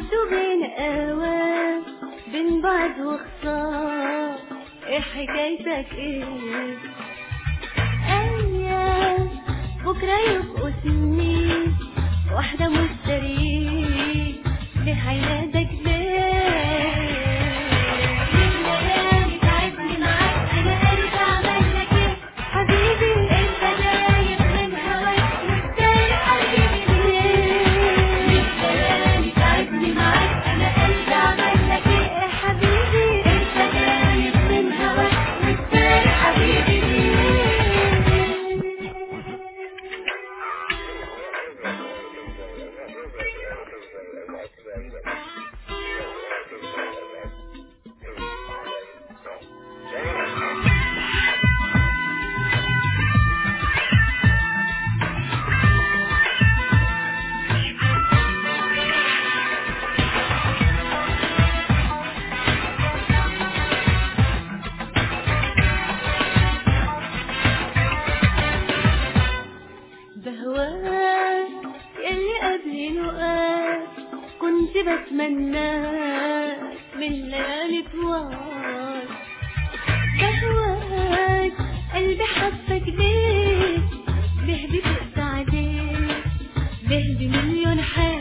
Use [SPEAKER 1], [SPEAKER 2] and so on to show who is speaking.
[SPEAKER 1] عدوا بين أوام بين بعض وخصام، ايه حكايتك ايه؟ أيام بكرة يبقوا سنين، واحدة مشترين ليه هينادك ليه؟ ليالي تعبني معاك أنا قلبي عمل لك ايه؟ حبيبي انت دايب من هواك مستاهل حبيبي ليه؟ ليالي تعبني معاك أنا قلبي عمل لك ايه؟ حبيبي انت دايب من هواك مستاهل حبيبي ليه؟ بهواك يلي قبلي لقاك كنت بتمناك من ليالي طوال. بهواك قلبي حبك ليه بيهدي فوق عليك بيهدي مليون حاجة